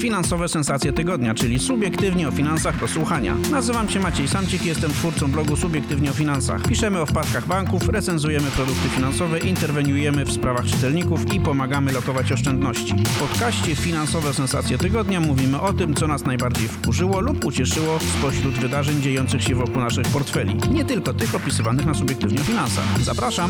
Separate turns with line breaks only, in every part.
Finansowe sensacje tygodnia, czyli subiektywnie o finansach do słuchania. Nazywam się Maciej Samcik i jestem twórcą blogu Subiektywnie o finansach. Piszemy o wpadkach banków, recenzujemy produkty finansowe, interweniujemy w sprawach czytelników i pomagamy lokować oszczędności. W podcaście Finansowe sensacje tygodnia mówimy o tym, co nas najbardziej wkurzyło lub ucieszyło spośród wydarzeń dziejących się wokół naszych portfeli. Nie tylko tych opisywanych na Subiektywnie o finansach. Zapraszam!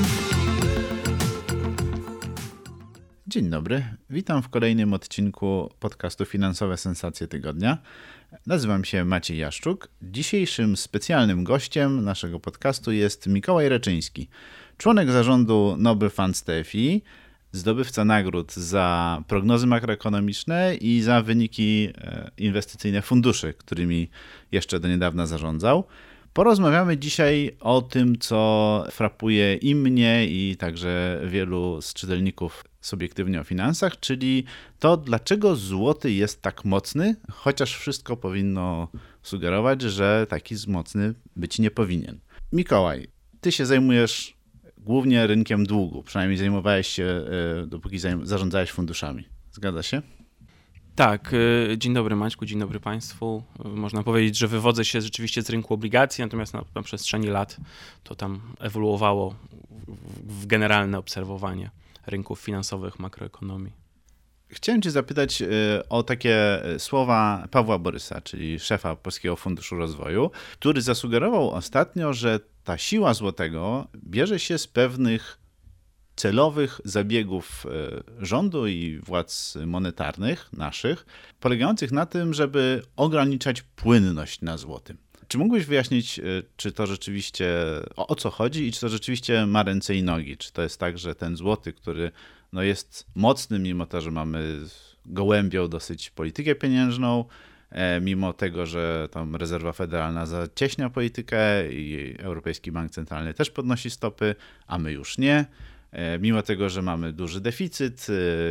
Dzień dobry, witam w kolejnym odcinku podcastu Finansowe sensacje tygodnia. Nazywam się Maciej Jaszczuk. Dzisiejszym specjalnym gościem naszego podcastu jest Mikołaj Reczyński, członek zarządu Noble Funds TFI, zdobywca nagród za prognozy makroekonomiczne i za wyniki inwestycyjne funduszy, którymi jeszcze do niedawna zarządzał. Porozmawiamy dzisiaj o tym, co frapuje i mnie, i także wielu z czytelników Subiektywnie o finansach, czyli to, dlaczego złoty jest tak mocny, chociaż wszystko powinno sugerować, że taki mocny być nie powinien. Mikołaj, ty się zajmujesz głównie rynkiem długu, przynajmniej zajmowałeś się, dopóki zarządzałeś funduszami. Zgadza się?
Tak, dzień dobry Maćku, dzień dobry Państwu. Można powiedzieć, że wywodzę się rzeczywiście z rynku obligacji, natomiast na przestrzeni lat to tam ewoluowało w generalne obserwowanie rynków finansowych, makroekonomii.
Chciałem cię zapytać o takie słowa Pawła Borysa, czyli szefa Polskiego Funduszu Rozwoju, który zasugerował ostatnio, że ta siła złotego bierze się z pewnych celowych zabiegów rządu i władz monetarnych naszych, polegających na tym, żeby ograniczać płynność na złotym. Czy mógłbyś wyjaśnić, czy to rzeczywiście, o co chodzi i czy to rzeczywiście ma ręce i nogi? Czy to jest tak, że ten złoty, który jest mocny, mimo to, że mamy gołębią dosyć politykę pieniężną, mimo tego, że tam rezerwa federalna zacieśnia politykę i Europejski Bank Centralny też podnosi stopy, a my już nie. Mimo tego, że mamy duży deficyt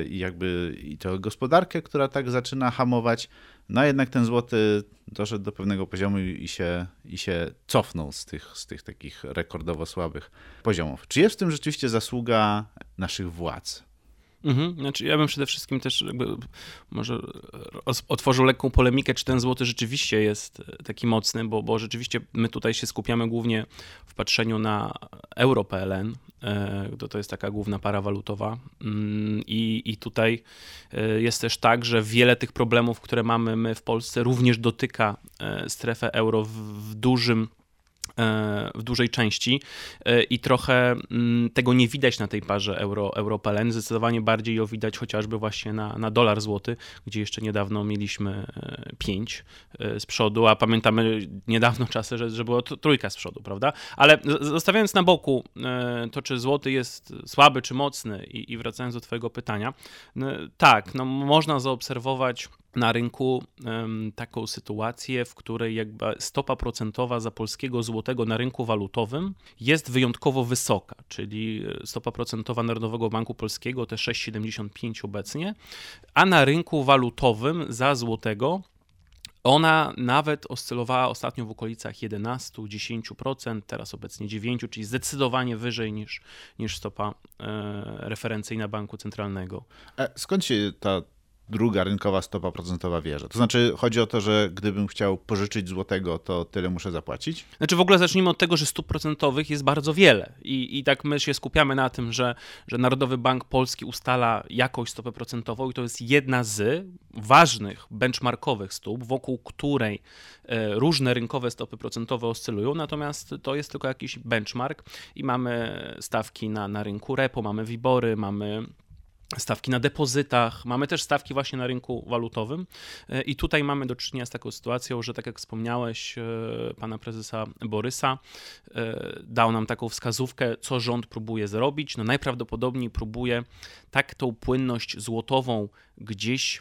i to gospodarkę, która tak zaczyna hamować, jednak ten złoty doszedł do pewnego poziomu i się cofnął z tych takich rekordowo słabych poziomów. Czy jest w tym rzeczywiście zasługa naszych władz?
Znaczy ja bym przede wszystkim też może otworzył lekką polemikę, czy ten złoty rzeczywiście jest taki mocny, bo rzeczywiście my tutaj się skupiamy głównie w patrzeniu na euro-PLN, to jest taka główna para walutowa i tutaj jest też tak, że wiele tych problemów, które mamy my w Polsce, również dotyka strefę euro w dużej części i trochę tego nie widać na tej parze euro-PLN. Zdecydowanie bardziej ją widać chociażby właśnie na dolar złoty, gdzie jeszcze niedawno mieliśmy 5 z przodu, a pamiętamy niedawno czasy, że było trójka z przodu, prawda? Ale zostawiając na boku to, czy złoty jest słaby czy mocny i wracając do twojego pytania, tak, można zaobserwować na rynku taką sytuację, w której jakby stopa procentowa za polskiego złotego na rynku walutowym jest wyjątkowo wysoka, czyli stopa procentowa Narodowego Banku Polskiego to 6,75 obecnie, a na rynku walutowym za złotego ona nawet oscylowała ostatnio w okolicach 11-10%, teraz obecnie 9%, czyli zdecydowanie wyżej niż stopa referencyjna Banku Centralnego.
Skąd się ta druga rynkowa stopa procentowa bierze? To znaczy chodzi o to, że gdybym chciał pożyczyć złotego, to tyle muszę zapłacić?
Znaczy w ogóle zacznijmy od tego, że stóp procentowych jest bardzo wiele i tak my się skupiamy na tym, że Narodowy Bank Polski ustala jakąś stopę procentową i to jest jedna z ważnych benchmarkowych stóp, wokół której różne rynkowe stopy procentowe oscylują, natomiast to jest tylko jakiś benchmark i mamy stawki na rynku repo, mamy WIBOR-y, mamy stawki na depozytach, mamy też stawki właśnie na rynku walutowym i tutaj mamy do czynienia z taką sytuacją, że tak jak wspomniałeś, pana prezesa Borysa dał nam taką wskazówkę, co rząd próbuje zrobić. Najprawdopodobniej próbuje tak tą płynność złotową gdzieś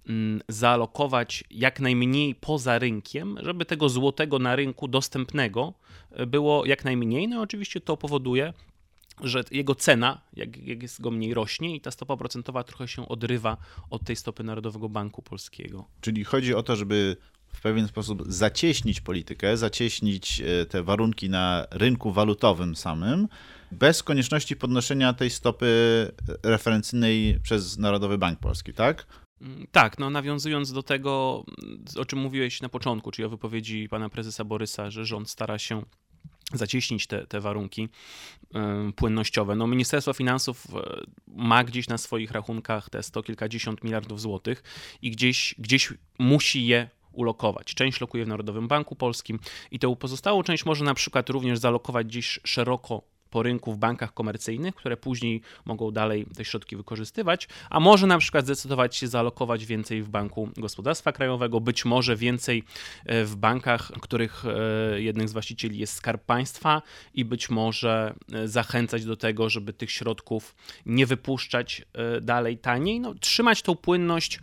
zaalokować jak najmniej poza rynkiem, żeby tego złotego na rynku dostępnego było jak najmniej. No oczywiście to powoduje, że jego cena, jak jest go mniej, rośnie i ta stopa procentowa trochę się odrywa od tej stopy Narodowego Banku Polskiego.
Czyli chodzi o to, żeby w pewien sposób zacieśnić politykę, zacieśnić te warunki na rynku walutowym samym, bez konieczności podnoszenia tej stopy referencyjnej przez Narodowy Bank Polski, tak?
Tak, no nawiązując do tego, o czym mówiłeś na początku, czyli o wypowiedzi pana prezesa Borysa, że rząd stara się zacieśnić te warunki płynnościowe. No, Ministerstwo Finansów ma gdzieś na swoich rachunkach te 100 kilkadziesiąt miliardów złotych i gdzieś musi je ulokować. Część lokuje w Narodowym Banku Polskim i tę pozostałą część może na przykład również zalokować gdzieś szeroko po rynku w bankach komercyjnych, które później mogą dalej te środki wykorzystywać, a może na przykład zdecydować się zalokować więcej w Banku Gospodarstwa Krajowego, być może więcej w bankach, których jednym z właścicieli jest Skarb Państwa i być może zachęcać do tego, żeby tych środków nie wypuszczać dalej taniej, no, trzymać tą płynność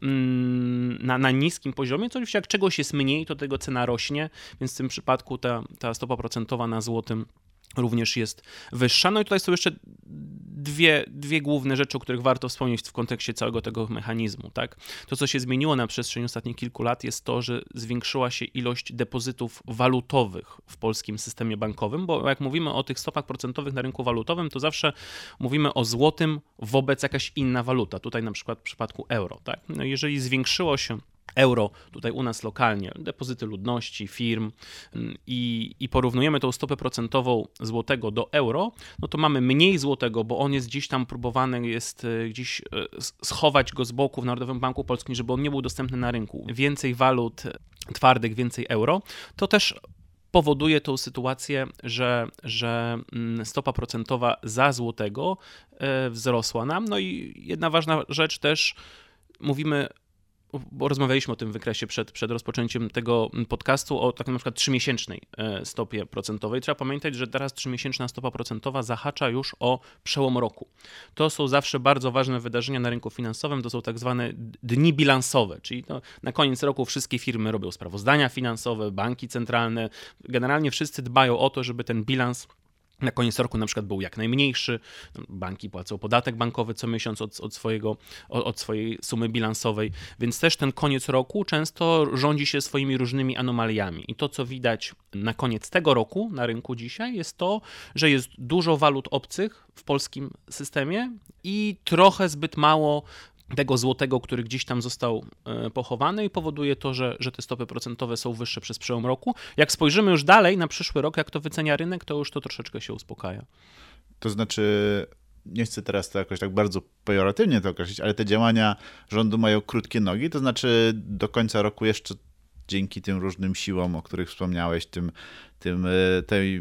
na niskim poziomie, co oczywiście jak czegoś jest mniej, to tego cena rośnie, więc w tym przypadku ta stopa procentowa na złotym również jest wyższa. No i tutaj są jeszcze dwie główne rzeczy, o których warto wspomnieć w kontekście całego tego mechanizmu. Tak? To, co się zmieniło na przestrzeni ostatnich kilku lat, jest to, że zwiększyła się ilość depozytów walutowych w polskim systemie bankowym, bo jak mówimy o tych stopach procentowych na rynku walutowym, to zawsze mówimy o złotym wobec jakaś inna waluta. Tutaj na przykład w przypadku euro. Tak? No jeżeli zwiększyło się euro tutaj u nas lokalnie, depozyty ludności, firm i porównujemy tą stopę procentową złotego do euro, no to mamy mniej złotego, bo on jest gdzieś tam próbowany, jest gdzieś schować go z boku w Narodowym Banku Polskim, żeby on nie był dostępny na rynku. Więcej walut twardych, więcej euro, to też powoduje tą sytuację, że stopa procentowa za złotego wzrosła nam. No i jedna ważna rzecz też, mówimy, bo rozmawialiśmy o tym wykresie przed rozpoczęciem tego podcastu, o takiej na przykład 3-miesięcznej stopie procentowej. Trzeba pamiętać, że teraz 3-miesięczna stopa procentowa zahacza już o przełom roku. To są zawsze bardzo ważne wydarzenia na rynku finansowym, to są tak zwane dni bilansowe, czyli na koniec roku wszystkie firmy robią sprawozdania finansowe, banki centralne, generalnie wszyscy dbają o to, żeby ten bilans na koniec roku na przykład był jak najmniejszy. Banki płacą podatek bankowy co miesiąc od swojej sumy bilansowej, więc też ten koniec roku często rządzi się swoimi różnymi anomaliami. I to, co widać na koniec tego roku na rynku dzisiaj, jest to, że jest dużo walut obcych w polskim systemie i trochę zbyt mało tego złotego, który gdzieś tam został pochowany i powoduje to, że te stopy procentowe są wyższe przez przełom roku. Jak spojrzymy już dalej na przyszły rok, jak to wycenia rynek, to już to troszeczkę się uspokaja.
To znaczy, nie chcę teraz to jakoś tak bardzo pejoratywnie to określić, ale te działania rządu mają krótkie nogi, to znaczy do końca roku jeszcze dzięki tym różnym siłom, o których wspomniałeś, tej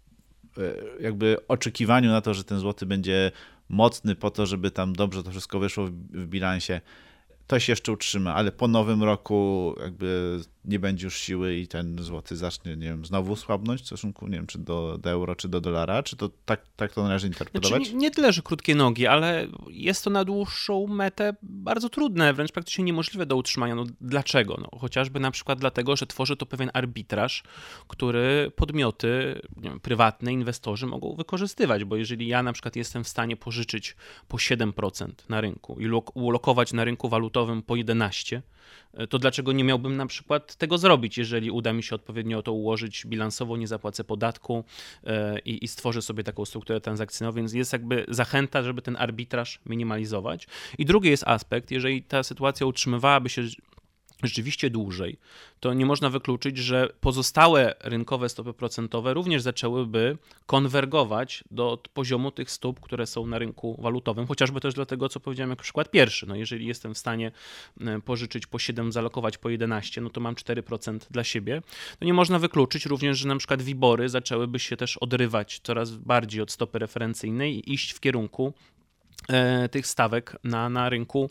jakby oczekiwaniu na to, że ten złoty będzie mocny po to, żeby tam dobrze to wszystko wyszło w bilansie, to się jeszcze utrzyma, ale po nowym roku jakby nie będzie już siły i ten złoty zacznie, nie wiem, znowu słabnąć w stosunku, nie wiem, czy do euro, czy do dolara, czy to tak to należy interpretować?
Znaczy, nie tyle, że krótkie nogi, ale jest to na dłuższą metę bardzo trudne, wręcz praktycznie niemożliwe do utrzymania. No, dlaczego? No, chociażby na przykład dlatego, że tworzy to pewien arbitraż, który podmioty, nie wiem, prywatne, inwestorzy mogą wykorzystywać, bo jeżeli ja na przykład jestem w stanie pożyczyć po 7% na rynku i ulokować na rynku walutowym po 11%, to dlaczego nie miałbym na przykład tego zrobić, jeżeli uda mi się odpowiednio to ułożyć bilansowo, nie zapłacę podatku i stworzę sobie taką strukturę transakcyjną, więc jest jakby zachęta, żeby ten arbitraż minimalizować. I drugi jest aspekt, jeżeli ta sytuacja utrzymywałaby się rzeczywiście dłużej, to nie można wykluczyć, że pozostałe rynkowe stopy procentowe również zaczęłyby konwergować do poziomu tych stóp, które są na rynku walutowym, chociażby też dlatego, co powiedziałem jako przykład pierwszy. No jeżeli jestem w stanie pożyczyć po 7, zalokować po 11, no to mam 4% dla siebie. No nie można wykluczyć również, że na przykład WIBOR-y zaczęłyby się też odrywać coraz bardziej od stopy referencyjnej i iść w kierunku tych stawek na rynku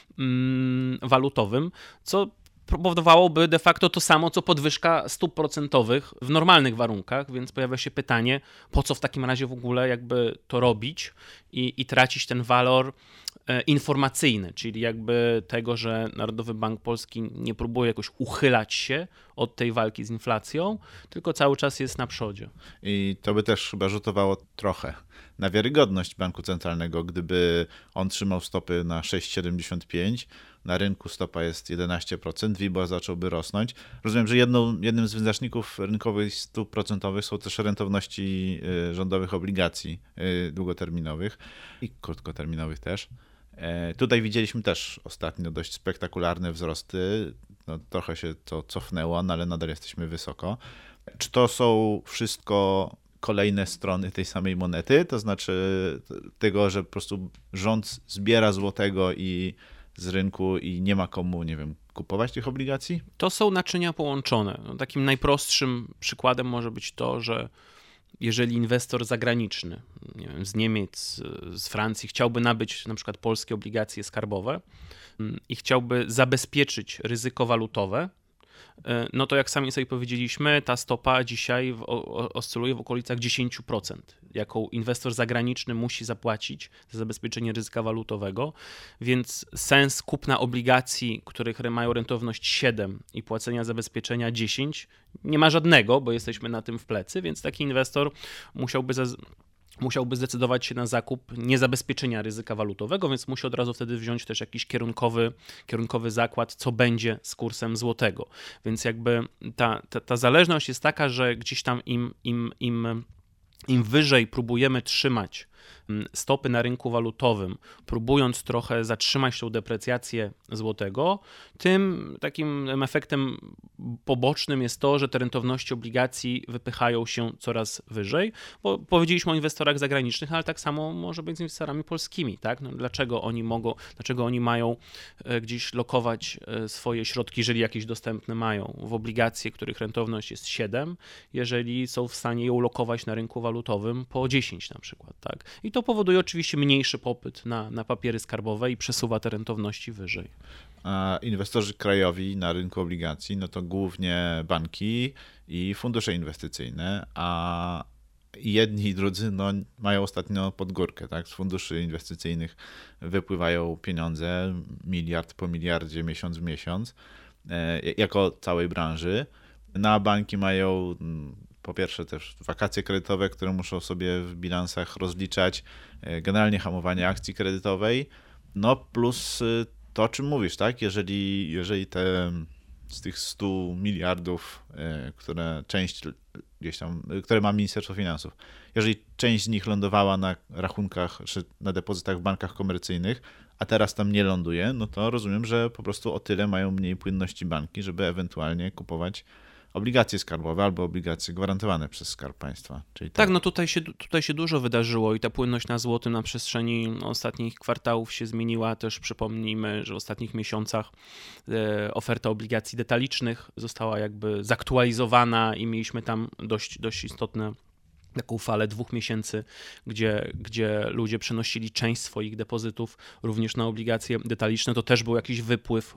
walutowym, co powodowałoby de facto to samo, co podwyżka stóp procentowych w normalnych warunkach, więc pojawia się pytanie, po co w takim razie w ogóle jakby to robić i tracić ten walor informacyjny, czyli jakby tego, że Narodowy Bank Polski nie próbuje jakoś uchylać się od tej walki z inflacją, tylko cały czas jest na przodzie. I
to by też chyba rzutowało trochę na wiarygodność banku centralnego, gdyby on trzymał stopy na 6,75, na rynku stopa jest 11%, WIBOR zacząłby rosnąć. Rozumiem, że jednym z wyznaczników rynkowych stóp procentowych są też rentowności rządowych obligacji długoterminowych i krótkoterminowych też. Tutaj widzieliśmy też ostatnio dość spektakularne wzrosty. No, trochę się to cofnęło, no ale nadal jesteśmy wysoko. Czy to są wszystko kolejne strony tej samej monety? To znaczy tego, że po prostu rząd zbiera złotego i z rynku i nie ma komu, nie wiem, kupować tych obligacji?
To są naczynia połączone. No, takim najprostszym przykładem może być to, że jeżeli inwestor zagraniczny, nie wiem, z Niemiec, z Francji chciałby nabyć na przykład polskie obligacje skarbowe i chciałby zabezpieczyć ryzyko walutowe, no to jak sami sobie powiedzieliśmy, ta stopa dzisiaj oscyluje w okolicach 10%, jaką inwestor zagraniczny musi zapłacić za zabezpieczenie ryzyka walutowego, więc sens kupna obligacji, których mają rentowność 7 i płacenia zabezpieczenia 10 nie ma żadnego, bo jesteśmy na tym w plecy, więc taki inwestor musiałby zdecydować się na zakup niezabezpieczenia ryzyka walutowego, więc musi od razu wtedy wziąć też jakiś kierunkowy zakład, co będzie z kursem złotego. Więc jakby ta zależność jest taka, że gdzieś tam im wyżej próbujemy trzymać stopy na rynku walutowym, próbując trochę zatrzymać tą deprecjację złotego, tym takim efektem pobocznym jest to, że te rentowności obligacji wypychają się coraz wyżej, bo powiedzieliśmy o inwestorach zagranicznych, ale tak samo może być z inwestorami polskimi, tak? No, dlaczego oni mają gdzieś lokować swoje środki, jeżeli jakieś dostępne mają, w obligacje, których rentowność jest 7, jeżeli są w stanie ją lokować na rynku walutowym po 10 na przykład, tak? I to powoduje oczywiście mniejszy popyt na papiery skarbowe i przesuwa te rentowności wyżej.
A inwestorzy krajowi na rynku obligacji, no to głównie banki i fundusze inwestycyjne, a jedni i drudzy no, mają ostatnio pod górkę, tak? Z funduszy inwestycyjnych wypływają pieniądze, miliard po miliardzie, miesiąc w miesiąc, jako całej branży. Na banki mają po pierwsze też wakacje kredytowe, które muszą sobie w bilansach rozliczać, generalnie hamowanie akcji kredytowej, no plus to, o czym mówisz, tak? Jeżeli z tych 100 miliardów, które ma Ministerstwo Finansów, jeżeli część z nich lądowała na rachunkach czy na depozytach w bankach komercyjnych, a teraz tam nie ląduje, no to rozumiem, że po prostu o tyle mają mniej płynności banki, żeby ewentualnie kupować obligacje skarbowe albo obligacje gwarantowane przez Skarb Państwa. Czyli
tak, no tutaj się dużo wydarzyło i ta płynność na złotym na przestrzeni ostatnich kwartałów się zmieniła. Też przypomnijmy, że w ostatnich miesiącach oferta obligacji detalicznych została jakby zaktualizowana i mieliśmy tam dość istotne taką falę 2 miesięcy, gdzie ludzie przenosili część swoich depozytów również na obligacje detaliczne. To też był jakiś wypływ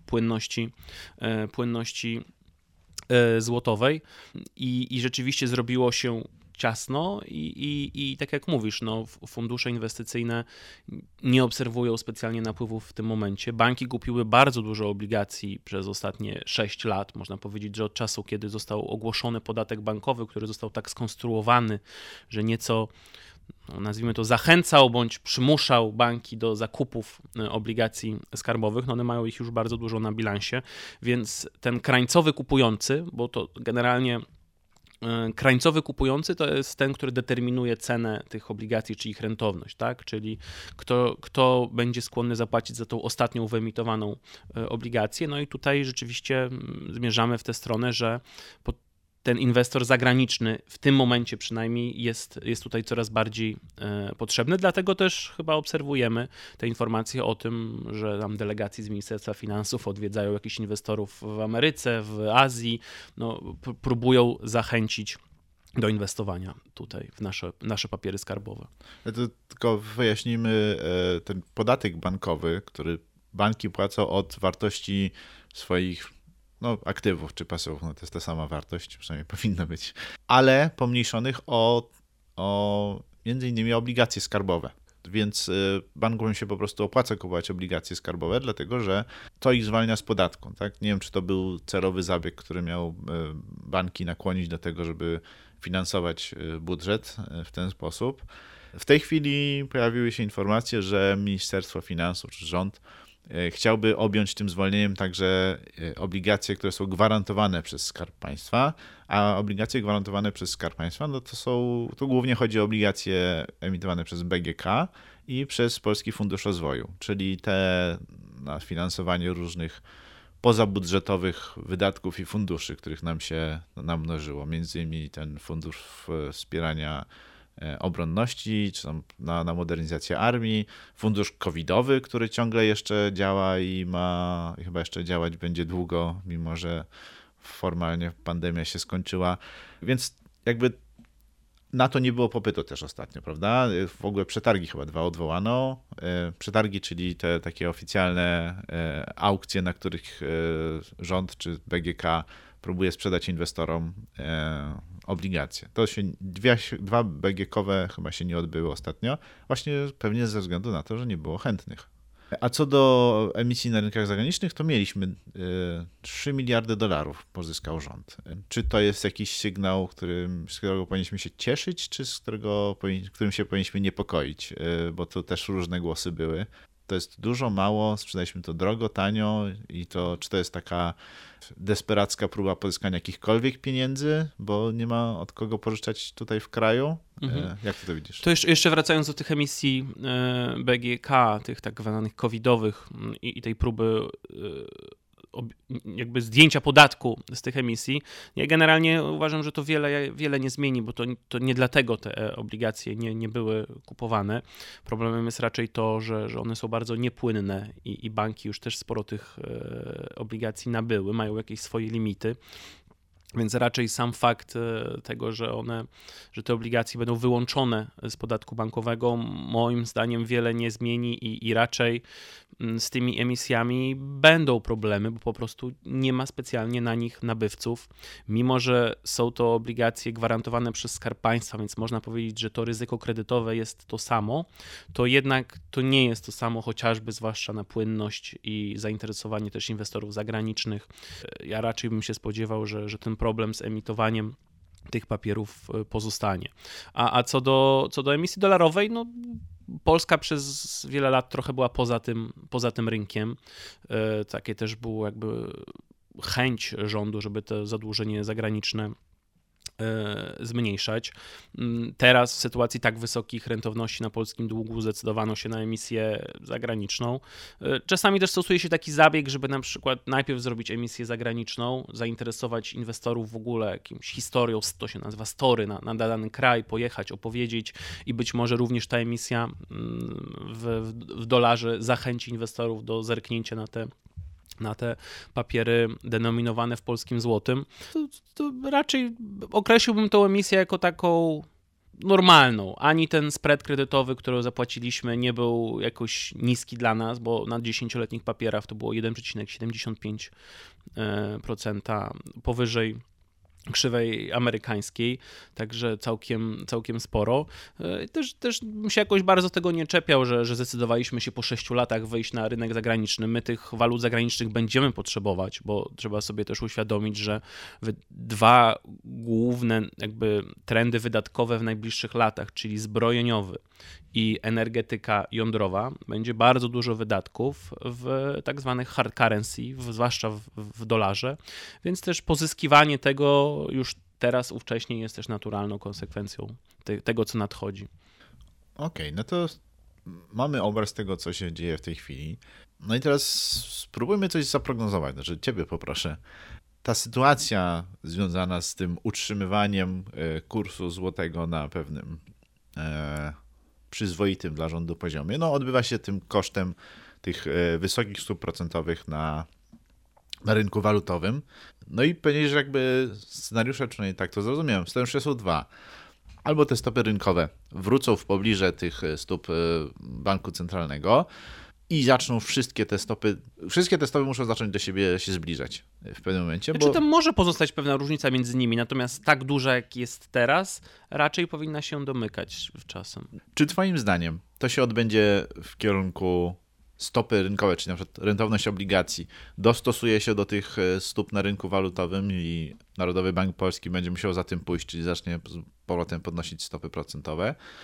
płynności złotowej i rzeczywiście zrobiło się ciasno i tak jak mówisz, no, fundusze inwestycyjne nie obserwują specjalnie napływów w tym momencie. Banki kupiły bardzo dużo obligacji przez ostatnie 6 lat. Można powiedzieć, że od czasu, kiedy został ogłoszony podatek bankowy, który został tak skonstruowany, że nieco nazwijmy to zachęcał bądź przymuszał banki do zakupów obligacji skarbowych, no one mają ich już bardzo dużo na bilansie, więc ten krańcowy kupujący, bo to generalnie krańcowy kupujący to jest ten, który determinuje cenę tych obligacji, czy ich rentowność, tak? Czyli kto będzie skłonny zapłacić za tą ostatnią wyemitowaną obligację. No i tutaj rzeczywiście zmierzamy w tę stronę, że ten inwestor zagraniczny w tym momencie przynajmniej jest tutaj coraz bardziej potrzebny, dlatego też chyba obserwujemy te informacje o tym, że tam delegacje z Ministerstwa Finansów odwiedzają jakichś inwestorów w Ameryce, w Azji, no, próbują zachęcić do inwestowania tutaj w nasze papiery skarbowe.
To tylko wyjaśnijmy ten podatek bankowy, który banki płacą od wartości swoich aktywów czy pasywów, no to jest ta sama wartość, przynajmniej powinna być, ale pomniejszonych o między innymi obligacje skarbowe. Więc bankom się po prostu opłaca kupować obligacje skarbowe, dlatego że to ich zwalnia z podatku. Tak? Nie wiem, czy to był celowy zabieg, który miał banki nakłonić do tego, żeby finansować budżet w ten sposób. W tej chwili pojawiły się informacje, że Ministerstwo Finansów czy rząd chciałby objąć tym zwolnieniem także obligacje, które są gwarantowane przez Skarb Państwa, a obligacje gwarantowane przez Skarb Państwa, no to głównie chodzi o obligacje emitowane przez BGK i przez Polski Fundusz Rozwoju, czyli te na finansowanie różnych pozabudżetowych wydatków i funduszy, których nam się namnożyło. Między innymi ten fundusz wspierania obronności, czy tam na modernizację armii, fundusz covidowy, który ciągle jeszcze działa i chyba jeszcze działać będzie długo, mimo że formalnie pandemia się skończyła. Więc jakby na to nie było popytu też ostatnio, prawda? W ogóle przetargi chyba 2 odwołano. Przetargi, czyli te takie oficjalne aukcje, na których rząd czy BGK próbuje sprzedać inwestorom obligacje. To się 2 BGK-owe chyba się nie odbyły ostatnio, właśnie pewnie ze względu na to, że nie było chętnych. A co do emisji na rynkach zagranicznych, to mieliśmy 3 miliardy dolarów pozyskał rząd. Czy to jest jakiś sygnał, z którego powinniśmy się cieszyć, czy którym się powinniśmy niepokoić? Bo to też różne głosy były. To jest dużo, mało, sprzedaliśmy to drogo, tanio i czy to jest taka desperacka próba pozyskania jakichkolwiek pieniędzy, bo nie ma od kogo pożyczać tutaj w kraju? Jak ty to widzisz?
To jeszcze wracając do tych emisji BGK, tych tak zwanych covidowych i tej próby jakby zdjęcia podatku z tych emisji. Ja generalnie uważam, że to wiele nie zmieni, bo to nie dlatego te obligacje nie były kupowane. Problemem jest raczej to, że one są bardzo niepłynne i banki już też sporo tych obligacji nabyły, mają jakieś swoje limity. Więc raczej sam fakt tego, że te obligacje będą wyłączone z podatku bankowego, moim zdaniem wiele nie zmieni i raczej z tymi emisjami będą problemy, bo po prostu nie ma specjalnie na nich nabywców. Mimo że są to obligacje gwarantowane przez Skarb Państwa, więc można powiedzieć, że to ryzyko kredytowe jest to samo, to jednak to nie jest to samo, chociażby zwłaszcza na płynność i zainteresowanie też inwestorów zagranicznych. Ja raczej bym się spodziewał, że ten problem z emitowaniem tych papierów pozostanie. A co do emisji dolarowej, no Polska przez wiele lat trochę była poza tym rynkiem. Takie też było jakby chęć rządu, żeby to zadłużenie zagraniczne zmniejszać. Teraz w sytuacji tak wysokich rentowności na polskim długu zdecydowano się na emisję zagraniczną. Czasami też stosuje się taki zabieg, żeby na przykład najpierw zrobić emisję zagraniczną, zainteresować inwestorów w ogóle jakimś historią, to się nazywa story, na dany kraj, pojechać, opowiedzieć i być może również ta emisja w dolarze zachęci inwestorów do zerknięcia na te papiery denominowane w polskim złotym, to raczej określiłbym tą emisję jako taką normalną. Ani ten spread kredytowy, który zapłaciliśmy, nie był jakoś niski dla nas, bo na 10-letnich papierach to było 1,75% powyżej krzywej amerykańskiej, także całkiem sporo. Też bym się jakoś bardzo tego nie czepiał, że zdecydowaliśmy się po 6 latach wyjść na rynek zagraniczny. My tych walut zagranicznych będziemy potrzebować, bo trzeba sobie też uświadomić, że 2 główne jakby trendy wydatkowe w najbliższych latach, czyli zbrojeniowy i energetyka jądrowa, będzie bardzo dużo wydatków w tak zwanych hard currency, zwłaszcza w dolarze, więc też pozyskiwanie tego już teraz ówcześnie jest też naturalną konsekwencją tego, co nadchodzi.
Okej, no to mamy obraz tego, co się dzieje w tej chwili. No i teraz spróbujmy coś zaprognozować, znaczy ciebie poproszę. Ta sytuacja związana z tym utrzymywaniem kursu złotego na pewnym przyzwoitym dla rządu poziomie, no odbywa się tym kosztem tych wysokich stóp procentowych na rynku walutowym. No i powiedzieć, że jakby scenariusze, przynajmniej tak to zrozumiałem, scenariusze są 2. Albo te stopy rynkowe wrócą w pobliże tych stóp banku centralnego i zaczną wszystkie te stopy muszą zacząć do siebie się zbliżać w pewnym momencie.
Znaczy, tam może pozostać pewna różnica między nimi, natomiast tak duża jak jest teraz, raczej powinna się domykać czasem.
Czy twoim zdaniem to się odbędzie w kierunku stopy rynkowe, czyli na przykład rentowność obligacji dostosuje się do tych stóp na rynku walutowym i Narodowy Bank Polski będzie musiał za tym pójść, czyli zacznie z powrotem podnosić stopy procentowe?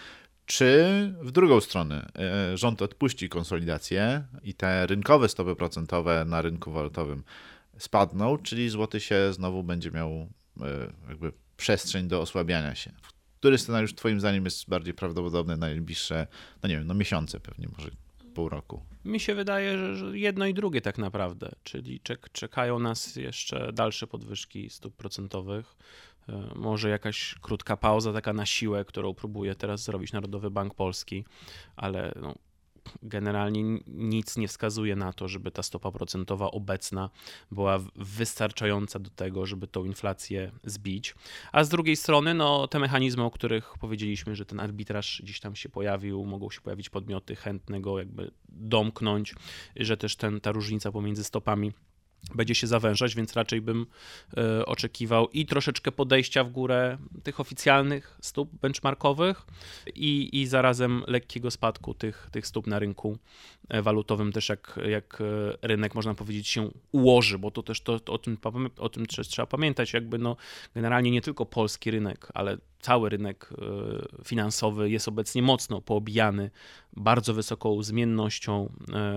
Czy w drugą stronę rząd odpuści konsolidację i te rynkowe stopy procentowe na rynku walutowym spadną, czyli złoty się znowu będzie miał jakby przestrzeń do osłabiania się. Który scenariusz twoim zdaniem jest bardziej prawdopodobny na najbliższe, miesiące pewnie, może pół roku?
Mi się wydaje, że jedno i drugie tak naprawdę, czyli czekają nas jeszcze dalsze podwyżki stóp procentowych. Może jakaś krótka pauza taka na siłę, którą próbuje teraz zrobić Narodowy Bank Polski, ale generalnie nic nie wskazuje na to, żeby ta stopa procentowa obecna była wystarczająca do tego, żeby tą inflację zbić. A z drugiej strony te mechanizmy, o których powiedzieliśmy, że ten arbitraż gdzieś tam się pojawił, mogą się pojawić podmioty chętne go jakby domknąć, że też ta różnica pomiędzy stopami będzie się zawężać, więc raczej bym oczekiwał i troszeczkę podejścia w górę tych oficjalnych stóp benchmarkowych i zarazem lekkiego spadku tych stóp na rynku walutowym, też jak rynek, można powiedzieć, się ułoży, bo to też o tym trzeba pamiętać, generalnie nie tylko polski rynek, ale cały rynek finansowy jest obecnie mocno poobijany bardzo wysoką zmiennością,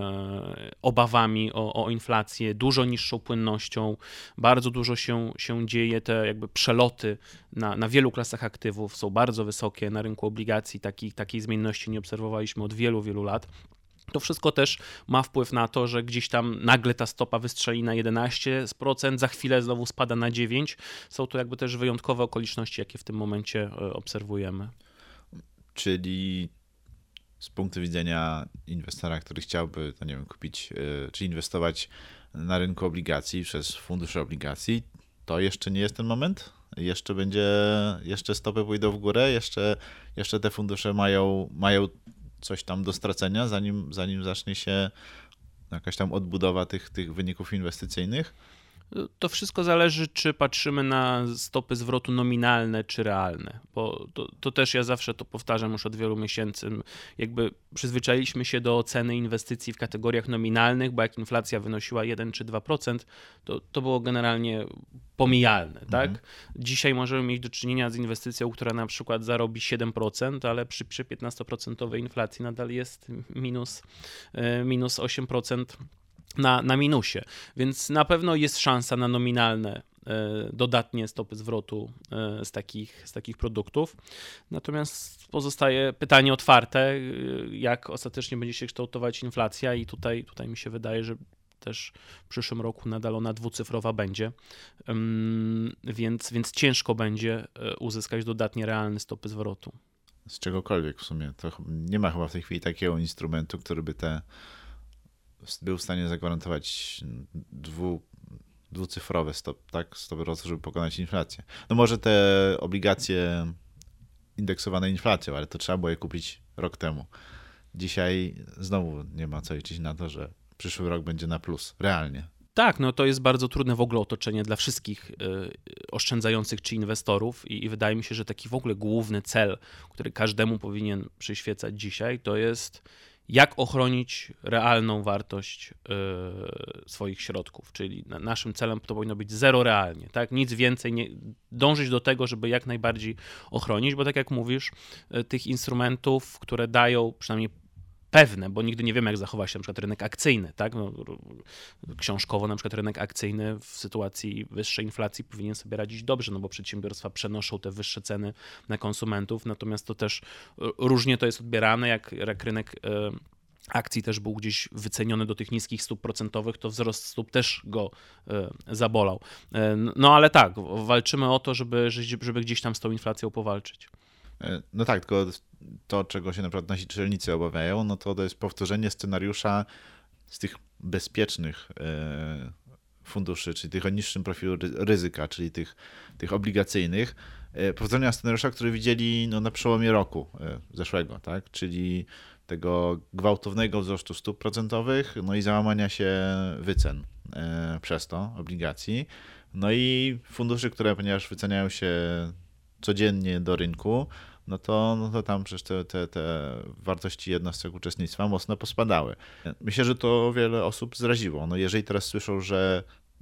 obawami o inflację, dużo niższą płynnością, bardzo dużo się dzieje, te jakby przeloty na wielu klasach aktywów są bardzo wysokie, na rynku obligacji takiej zmienności nie obserwowaliśmy od wielu, wielu lat. To wszystko też ma wpływ na to, że gdzieś tam nagle ta stopa wystrzeli na 11%, za chwilę znowu spada na 9%. Są to jakby też wyjątkowe okoliczności, jakie w tym momencie obserwujemy.
Czyli z punktu widzenia inwestora, który chciałby, kupić czy inwestować na rynku obligacji przez fundusze obligacji, to jeszcze nie jest ten moment? Jeszcze stopy pójdą w górę? Jeszcze te fundusze mają coś tam do stracenia, zanim zacznie się jakaś tam odbudowa tych wyników inwestycyjnych?
To wszystko zależy, czy patrzymy na stopy zwrotu nominalne, czy realne, bo to też ja zawsze to powtarzam już od wielu miesięcy. Jakby przyzwyczailiśmy się do oceny inwestycji w kategoriach nominalnych, bo jak inflacja wynosiła 1 czy 2%, to było generalnie pomijalne, tak? Dzisiaj możemy mieć do czynienia z inwestycją, która na przykład zarobi 7%, ale przy 15% inflacji nadal jest minus 8% na minusie, więc na pewno jest szansa na nominalne dodatnie stopy zwrotu z takich produktów. Natomiast pozostaje pytanie otwarte, jak ostatecznie będzie się kształtować inflacja i tutaj mi się wydaje, że też w przyszłym roku nadal ona dwucyfrowa będzie, więc ciężko będzie uzyskać dodatnie realne stopy zwrotu.
Z czegokolwiek w sumie. To nie ma chyba w tej chwili takiego instrumentu, który by był w stanie zagwarantować dwucyfrowe stopy wzrostu, żeby pokonać inflację. Może te obligacje indeksowane inflacją, ale to trzeba było je kupić rok temu. Dzisiaj znowu nie ma co liczyć na to, że przyszły rok będzie na plus, realnie.
Tak, to jest bardzo trudne w ogóle otoczenie dla wszystkich oszczędzających czy inwestorów i wydaje mi się, że taki w ogóle główny cel, który każdemu powinien przyświecać dzisiaj, to jest jak ochronić realną wartość swoich środków, czyli naszym celem to powinno być zero realnie, tak? Nic więcej, nie dążyć do tego, żeby jak najbardziej ochronić, bo tak jak mówisz, tych instrumentów, które dają przynajmniej pewne, bo nigdy nie wiemy, jak zachowa się na przykład rynek akcyjny, tak? Książkowo na przykład rynek akcyjny w sytuacji wyższej inflacji powinien sobie radzić dobrze, bo przedsiębiorstwa przenoszą te wyższe ceny na konsumentów, natomiast to też różnie to jest odbierane, jak rynek akcji też był gdzieś wyceniony do tych niskich stóp procentowych, to wzrost stóp też go zabolał. Ale tak, walczymy o to, żeby gdzieś tam z tą inflacją powalczyć.
Tak, tylko to, czego się na przykład nasi czytelnicy obawiają, to jest powtórzenie scenariusza z tych bezpiecznych funduszy, czyli tych o niższym profilu ryzyka, czyli tych obligacyjnych, powtórzenia scenariusza, który widzieli na przełomie roku zeszłego, tak? Czyli tego gwałtownego wzrostu stóp procentowych, i załamania się wycen przez to obligacji. I funduszy, które ponieważ wyceniają się codziennie do rynku, to tam przecież te wartości jednostek uczestnictwa mocno pospadały. Myślę, że to wiele osób zraziło. Jeżeli teraz słyszą, że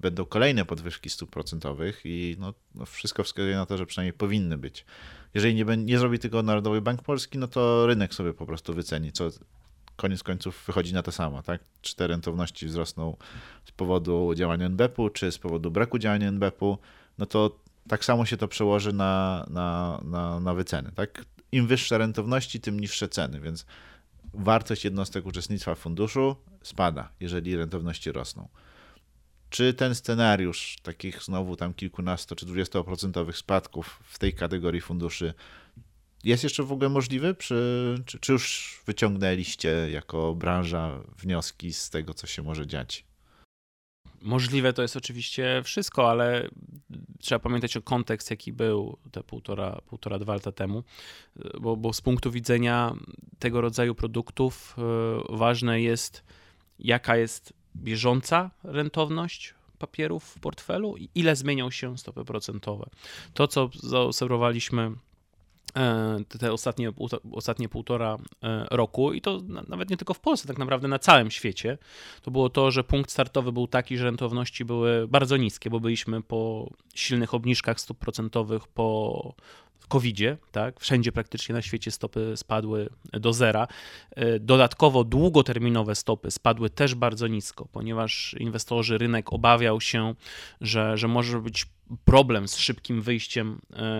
będą kolejne podwyżki stóp procentowych i wszystko wskazuje na to, że przynajmniej powinny być. Jeżeli nie zrobi tego Narodowy Bank Polski, no to rynek sobie po prostu wyceni, co koniec końców wychodzi na to samo, tak? Czy te rentowności wzrosną z powodu działania NBP-u, czy z powodu braku działania NBP-u, no to tak samo się to przełoży na wyceny, tak? Im wyższe rentowności, tym niższe ceny, więc wartość jednostek uczestnictwa w funduszu spada, jeżeli rentowności rosną. Czy ten scenariusz takich znowu tam kilkunasto czy 20% spadków w tej kategorii funduszy jest jeszcze w ogóle możliwy? Czy już wyciągnęliście jako branża wnioski z tego, co się może dziać?
Możliwe to jest oczywiście wszystko, ale trzeba pamiętać o kontekst, jaki był te półtora, 2 lata temu, bo z punktu widzenia tego rodzaju produktów ważne jest, jaka jest bieżąca rentowność papierów w portfelu i ile zmienią się stopy procentowe. To, co zaobserwowaliśmy te ostatnie 1,5 roku i to nawet nie tylko w Polsce, tak naprawdę na całym świecie, to było to, że punkt startowy był taki, że rentowności były bardzo niskie, bo byliśmy po silnych obniżkach stóp procentowych po COVID-zie, tak? Wszędzie praktycznie na świecie stopy spadły do zera. Dodatkowo długoterminowe stopy spadły też bardzo nisko, ponieważ inwestorzy, rynek obawiał się, że może być problem z szybkim wyjściem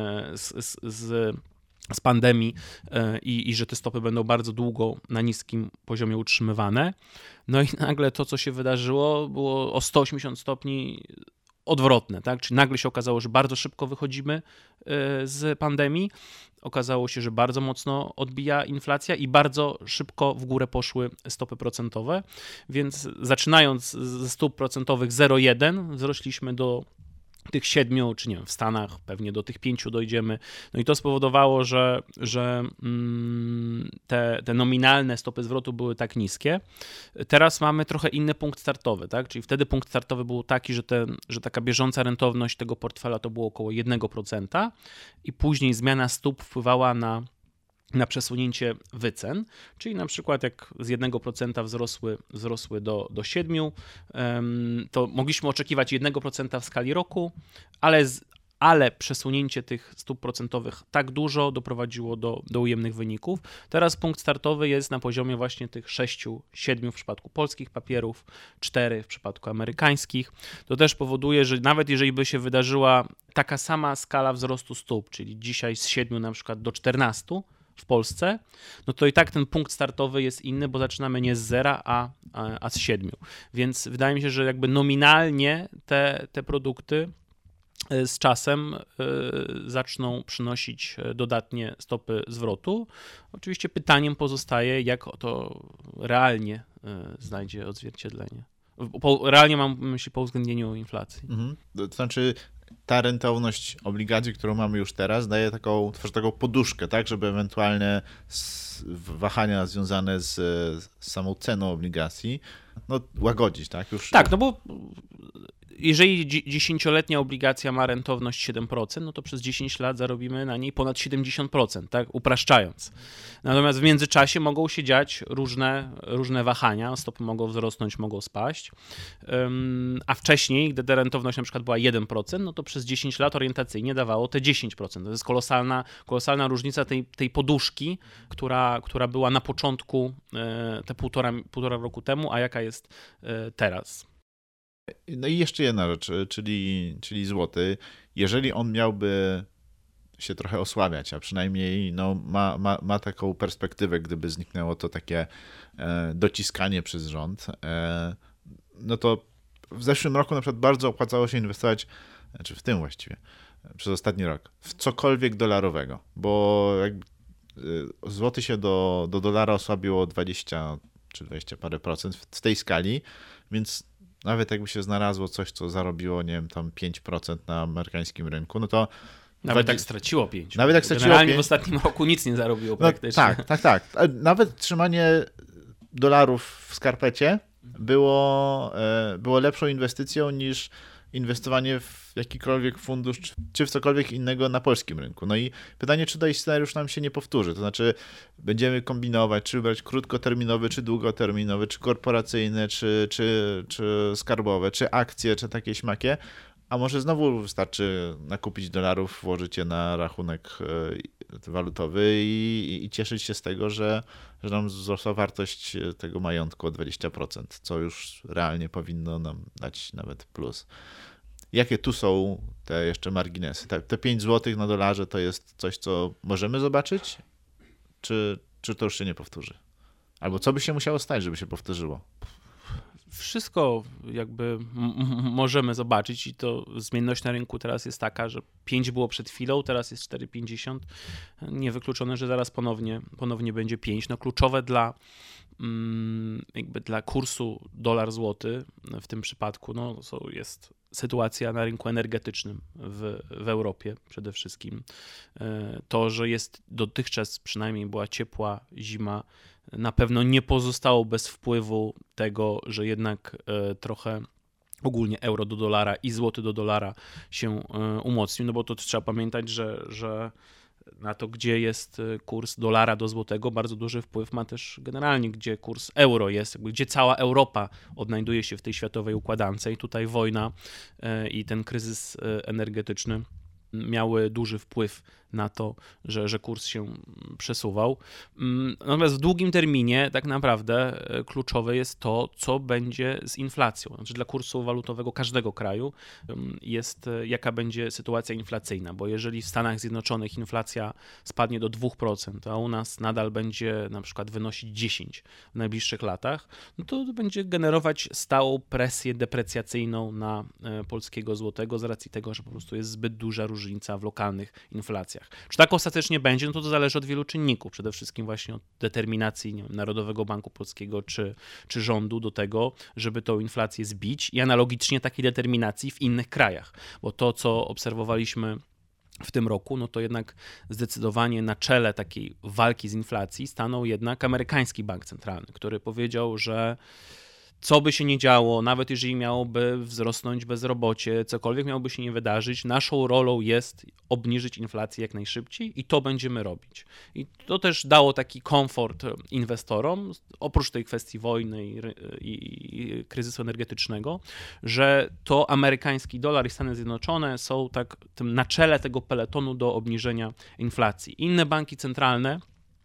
z pandemii i że te stopy będą bardzo długo na niskim poziomie utrzymywane. No i nagle to, co się wydarzyło, było o 180 stopni odwrotne, tak? Czyli nagle się okazało, że bardzo szybko wychodzimy z pandemii, okazało się, że bardzo mocno odbija inflacja i bardzo szybko w górę poszły stopy procentowe, więc zaczynając ze stóp procentowych 0,1 wzrośliśmy do tych 7, czy nie wiem, w Stanach pewnie do tych 5 dojdziemy. No i to spowodowało, że te nominalne stopy zwrotu były tak niskie. Teraz mamy trochę inny punkt startowy, tak? Czyli wtedy punkt startowy był taki, że taka bieżąca rentowność tego portfela to było około 1% i później zmiana stóp wpływała na przesunięcie wycen, czyli na przykład jak z 1% wzrosły do 7%, to mogliśmy oczekiwać 1% w skali roku, ale przesunięcie tych stóp procentowych tak dużo doprowadziło do ujemnych wyników. Teraz punkt startowy jest na poziomie właśnie tych 6-7 w przypadku polskich papierów, 4 w przypadku amerykańskich. To też powoduje, że nawet jeżeli by się wydarzyła taka sama skala wzrostu stóp, czyli dzisiaj z 7 na przykład do 14 w Polsce, no to i tak ten punkt startowy jest inny, bo zaczynamy nie z 0, a z 7. Więc wydaje mi się, że jakby nominalnie te produkty z czasem zaczną przynosić dodatnie stopy zwrotu. Oczywiście pytaniem pozostaje, jak to realnie znajdzie odzwierciedlenie. Realnie mam na myśli po uwzględnieniu inflacji.
To znaczy ta rentowność obligacji, którą mamy już teraz, tworzy taką poduszkę, tak, żeby ewentualne wahania związane z samą ceną obligacji łagodzić, tak?
Tak, no bo jeżeli 10-letnia obligacja ma rentowność 7%, no to przez 10 lat zarobimy na niej ponad 70%, tak? Upraszczając. Natomiast w międzyczasie mogą się dziać różne wahania, stopy mogą wzrosnąć, mogą spaść, a wcześniej, gdy ta rentowność na przykład była 1%, no to przez 10 lat orientacyjnie dawało te 10%. To jest kolosalna różnica tej poduszki, która była na początku te półtora roku temu, a jaka jest teraz.
No i jeszcze jedna rzecz, czyli złoty. Jeżeli on miałby się trochę osłabiać, a przynajmniej ma taką perspektywę, gdyby zniknęło to takie dociskanie przez rząd, no to w zeszłym roku na przykład bardzo opłacało się inwestować, znaczy w tym właściwie, przez ostatni rok, w cokolwiek dolarowego, bo jakby złoty się do dolara osłabiło 20 czy 20 parę procent w tej skali, więc nawet jakby się znalazło coś, co zarobiło, nie wiem, tam 5% na amerykańskim rynku, no to...
Nawet jak straciło 5%.
Nawet jak straciło
Generalnie
5%.
w ostatnim roku nic nie zarobiło praktycznie.
Tak. Nawet trzymanie dolarów w skarpecie było lepszą inwestycją niż inwestowanie w jakikolwiek fundusz, czy w cokolwiek innego na polskim rynku. No i pytanie, czy ten scenariusz nam się nie powtórzy, to znaczy będziemy kombinować, czy wybrać krótkoterminowy, czy długoterminowy, czy korporacyjny, czy skarbowe, czy akcje, czy takie śmakie, a może znowu wystarczy nakupić dolarów, włożyć je na rachunek walutowy i cieszyć się z tego, że nam wzrosła wartość tego majątku o 20%, co już realnie powinno nam dać nawet plus. Jakie tu są te jeszcze marginesy? Te 5 zł na dolarze to jest coś, co możemy zobaczyć? Czy to już się nie powtórzy? Albo co by się musiało stać, żeby się powtórzyło?
Wszystko jakby możemy zobaczyć i to zmienność na rynku teraz jest taka, że 5 było przed chwilą, teraz jest 4,50. Niewykluczone, że zaraz ponownie będzie 5. No kluczowe dla kursu dolar-złoty w tym przypadku jest sytuacja na rynku energetycznym w Europie przede wszystkim. To, że dotychczas przynajmniej była ciepła zima, na pewno nie pozostało bez wpływu tego, że jednak trochę ogólnie euro do dolara i złoty do dolara się umocnił, no bo to trzeba pamiętać, że na to, gdzie jest kurs dolara do złotego, bardzo duży wpływ ma też generalnie, gdzie kurs euro jest, gdzie cała Europa odnajduje się w tej światowej układance i tutaj wojna i ten kryzys energetyczny miały duży wpływ na to, że kurs się przesuwał. Natomiast w długim terminie tak naprawdę kluczowe jest to, co będzie z inflacją. Znaczy dla kursu walutowego każdego kraju jest jaka będzie sytuacja inflacyjna, bo jeżeli w Stanach Zjednoczonych inflacja spadnie do 2%, a u nas nadal będzie na przykład wynosić 10% w najbliższych latach, no to będzie generować stałą presję deprecjacyjną na polskiego złotego z racji tego, że po prostu jest zbyt duża różnica w lokalnych inflacjach. Czy tak ostatecznie będzie, no to zależy od wielu czynników, przede wszystkim właśnie od determinacji Narodowego Banku Polskiego czy rządu do tego, żeby tą inflację zbić i analogicznie takiej determinacji w innych krajach, bo to, co obserwowaliśmy w tym roku, no to jednak zdecydowanie na czele takiej walki z inflacją stanął jednak amerykański bank centralny, który powiedział, że co by się nie działo, nawet jeżeli miałoby wzrosnąć bezrobocie, cokolwiek miałoby się nie wydarzyć, naszą rolą jest obniżyć inflację jak najszybciej i to będziemy robić. I to też dało taki komfort inwestorom, oprócz tej kwestii wojny i kryzysu energetycznego, że to amerykański dolar i Stany Zjednoczone są tak tym na czele tego peletonu do obniżenia inflacji. Inne banki centralne,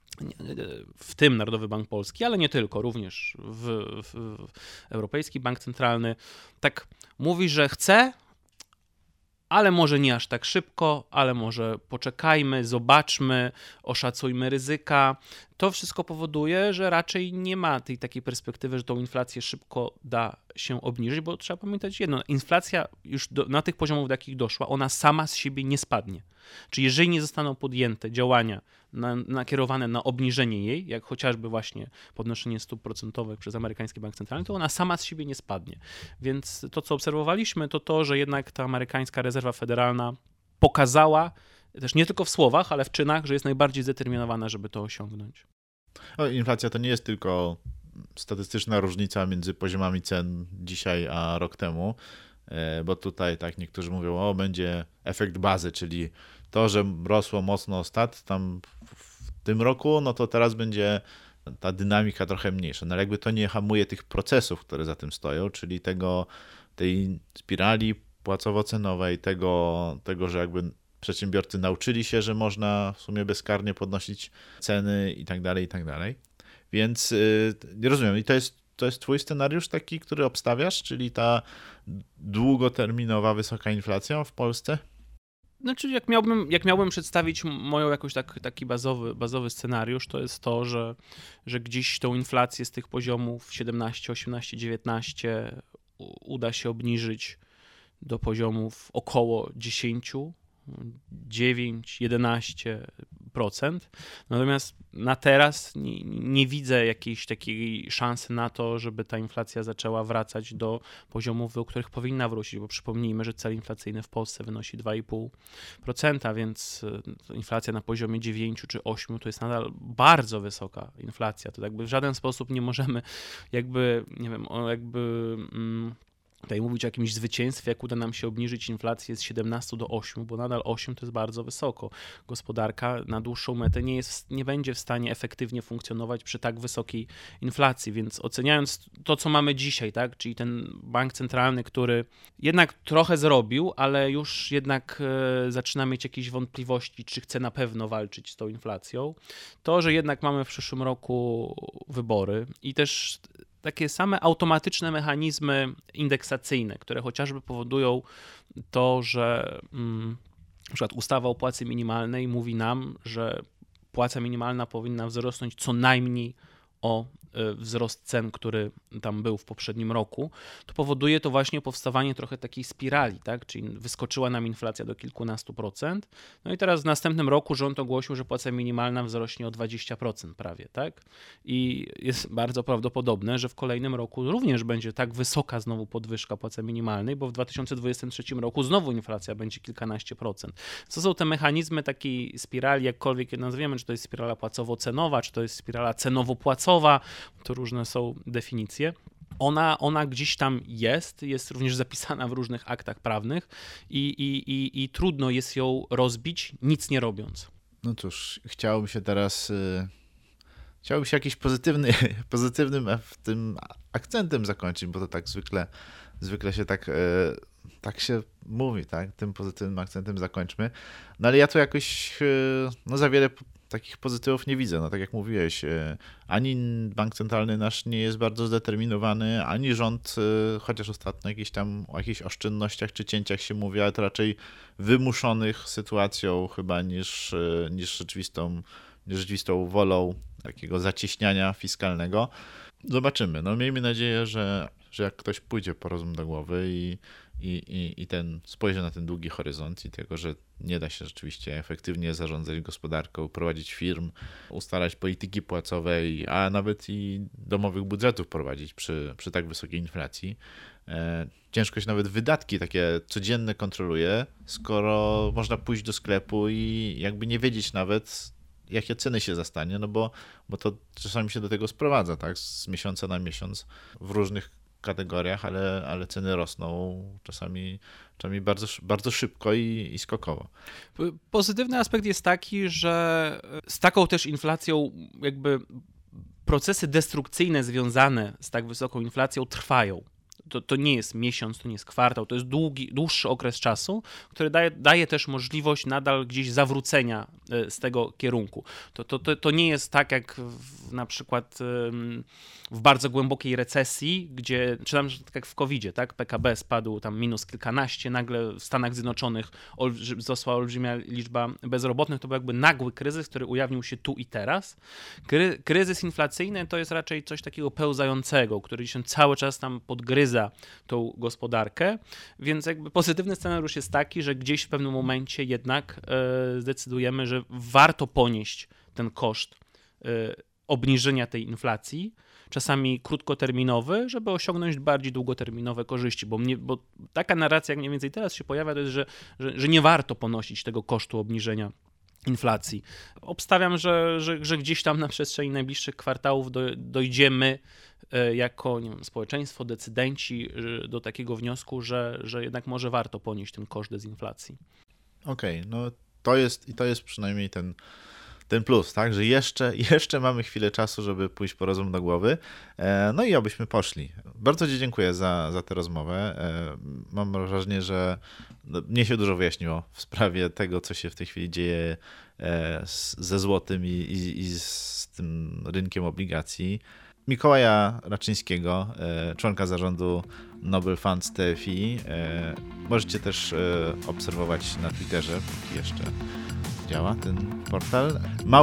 w tym Narodowy Bank Polski, ale nie tylko, również Europejski Bank Centralny, tak mówi, że chce, ale może nie aż tak szybko, ale może poczekajmy, zobaczmy, oszacujmy ryzyka. To wszystko powoduje, że raczej nie ma tej takiej perspektywy, że tą inflację szybko da się obniżyć, bo trzeba pamiętać jedno, inflacja już na tych poziomach, do jakich doszła, ona sama z siebie nie spadnie. Czyli jeżeli nie zostaną podjęte działania nakierowane na obniżenie jej, jak chociażby właśnie podnoszenie stóp procentowych przez amerykański bank centralny, to ona sama z siebie nie spadnie. Więc to, co obserwowaliśmy, to, że jednak ta amerykańska rezerwa federalna pokazała, też nie tylko w słowach, ale w czynach, że jest najbardziej zdeterminowana, żeby to osiągnąć.
Inflacja to nie jest tylko statystyczna różnica między poziomami cen dzisiaj a rok temu, bo tutaj tak niektórzy mówią, będzie efekt bazy, czyli to, że rosło mocno tam w tym roku, no to teraz będzie ta dynamika trochę mniejsza. No ale jakby to nie hamuje tych procesów, które za tym stoją, czyli tej spirali płacowo-cenowej, tego, że jakby przedsiębiorcy nauczyli się, że można w sumie bezkarnie podnosić ceny i tak dalej, i tak dalej. Więc nie rozumiem. I to jest twój scenariusz taki, który obstawiasz, czyli ta długoterminowa wysoka inflacja w Polsce?
Znaczy, jak miałbym przedstawić moją jakoś taki bazowy scenariusz, to jest to, że gdzieś tą inflację z tych poziomów 17, 18, 19 uda się obniżyć do poziomów około 10, 9, 11%. Natomiast na teraz nie widzę jakiejś takiej szansy na to, żeby ta inflacja zaczęła wracać do poziomów, do których powinna wrócić, bo przypomnijmy, że cel inflacyjny w Polsce wynosi 2,5%, więc inflacja na poziomie 9 czy 8 to jest nadal bardzo wysoka inflacja. To jakby w żaden sposób nie możemy tutaj mówić o jakimś zwycięstwie, jak uda nam się obniżyć inflację z 17 do 8, bo nadal 8 to jest bardzo wysoko. Gospodarka na dłuższą metę nie będzie w stanie efektywnie funkcjonować przy tak wysokiej inflacji, więc oceniając to, co mamy dzisiaj, tak, czyli ten bank centralny, który jednak trochę zrobił, ale już jednak zaczyna mieć jakieś wątpliwości, czy chce na pewno walczyć z tą inflacją, to, że jednak mamy w przyszłym roku wybory i też takie same automatyczne mechanizmy indeksacyjne, które chociażby powodują to, że na przykład ustawa o płacy minimalnej mówi nam, że płaca minimalna powinna wzrosnąć co najmniej o wzrost cen, który tam był w poprzednim roku, to powoduje to właśnie powstawanie trochę takiej spirali, tak? Czyli wyskoczyła nam inflacja do kilkunastu procent, no i teraz w następnym roku rząd ogłosił, że płaca minimalna wzrośnie o 20% prawie, tak? I jest bardzo prawdopodobne, że w kolejnym roku również będzie tak wysoka znowu podwyżka płacy minimalnej, bo w 2023 roku znowu inflacja będzie kilkanaście procent. Co są te mechanizmy takiej spirali, jakkolwiek je nazwiemy, czy to jest spirala płacowo-cenowa, czy to jest spirala cenowo-płacowa, to różne są definicje. Ona gdzieś tam jest również zapisana w różnych aktach prawnych i trudno jest ją rozbić, nic nie robiąc.
No cóż, chciałoby się jakiś pozytywnym tym akcentem zakończyć, bo to tak zwykle się tak się mówi, tak? Tym pozytywnym akcentem zakończmy. No ale ja tu jakoś za wiele takich pozytywów nie widzę. No tak jak mówiłeś, ani bank centralny nasz nie jest bardzo zdeterminowany, ani rząd, chociaż ostatnio o jakichś oszczędnościach czy cięciach się mówi, ale to raczej wymuszonych sytuacją chyba niż rzeczywistą wolą takiego zacieśniania fiskalnego. Zobaczymy. No miejmy nadzieję, że jak ktoś pójdzie po rozum do głowy i spojrzy na ten długi horyzont i tego, że nie da się rzeczywiście efektywnie zarządzać gospodarką, prowadzić firm, ustalać polityki płacowej, a nawet i domowych budżetów prowadzić przy tak wysokiej inflacji. Ciężko się nawet wydatki takie codzienne kontroluje, skoro można pójść do sklepu i jakby nie wiedzieć nawet, jakie ceny się zastanie, no bo to czasami się do tego sprowadza, tak, z miesiąca na miesiąc w różnych kategoriach, ale ceny rosną czasami bardzo, bardzo szybko i skokowo.
Pozytywny aspekt jest taki, że z taką też inflacją jakby procesy destrukcyjne związane z tak wysoką inflacją trwają. To nie jest miesiąc, to nie jest kwartał, to jest dłuższy okres czasu, który daje też możliwość nadal gdzieś zawrócenia z tego kierunku. To nie jest tak jak na przykład w bardzo głębokiej recesji, gdzie, czy tam tak jak w COVID-zie, tak? PKB spadł tam minus kilkanaście, nagle w Stanach Zjednoczonych wzrosła olbrzymia liczba bezrobotnych, to był jakby nagły kryzys, który ujawnił się tu i teraz. Kryzys inflacyjny to jest raczej coś takiego pełzającego, który się cały czas tam podgryza tą gospodarkę, więc jakby pozytywny scenariusz jest taki, że gdzieś w pewnym momencie jednak zdecydujemy, że warto ponieść ten koszt obniżenia tej inflacji, czasami krótkoterminowy, żeby osiągnąć bardziej długoterminowe korzyści, bo taka narracja, jak mniej więcej teraz się pojawia, to jest, że nie warto ponosić tego kosztu obniżenia inflacji. Obstawiam, że gdzieś tam na przestrzeni najbliższych kwartałów dojdziemy jako, nie wiem, społeczeństwo, decydenci do takiego wniosku, że jednak może warto ponieść ten koszt dezinflacji.
Okej, no to jest przynajmniej ten plus, tak, że jeszcze mamy chwilę czasu, żeby pójść po rozum do głowy, no i obyśmy poszli. Bardzo Ci dziękuję za tę rozmowę. Mam wrażenie, że mnie się dużo wyjaśniło w sprawie tego, co się w tej chwili dzieje ze złotym i z tym rynkiem obligacji. Mikołaja Raczyńskiego, członka zarządu Nobel Funds TFI. Możecie też obserwować na Twitterze, póki jeszcze działa ten portal.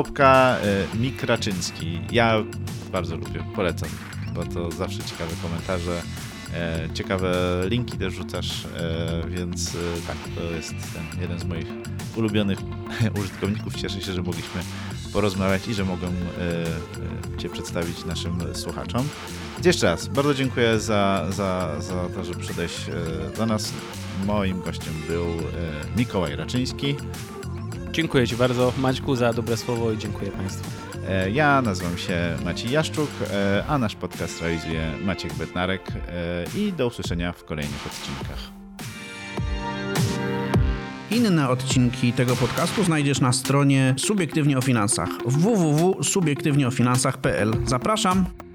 @Mik Raczyński. Ja bardzo lubię, polecam, bo to zawsze ciekawe komentarze, ciekawe linki też rzucasz, więc tak, to jest jeden z moich ulubionych użytkowników. Cieszę się, że mogliśmy porozmawiać i że mogę Cię przedstawić naszym słuchaczom. Jeszcze raz, bardzo dziękuję za to, że przyszedłeś do nas. Moim gościem był Mikołaj Raczyński.
Dziękuję Ci bardzo, Maćku, za dobre słowo i dziękuję Państwu.
Ja nazywam się Maciej Jaszczuk, a nasz podcast realizuje Maciek Bednarek i do usłyszenia w kolejnych odcinkach.
Inne odcinki tego podcastu znajdziesz na stronie Subiektywnie o Finansach www.subiektywnieofinansach.pl. Zapraszam!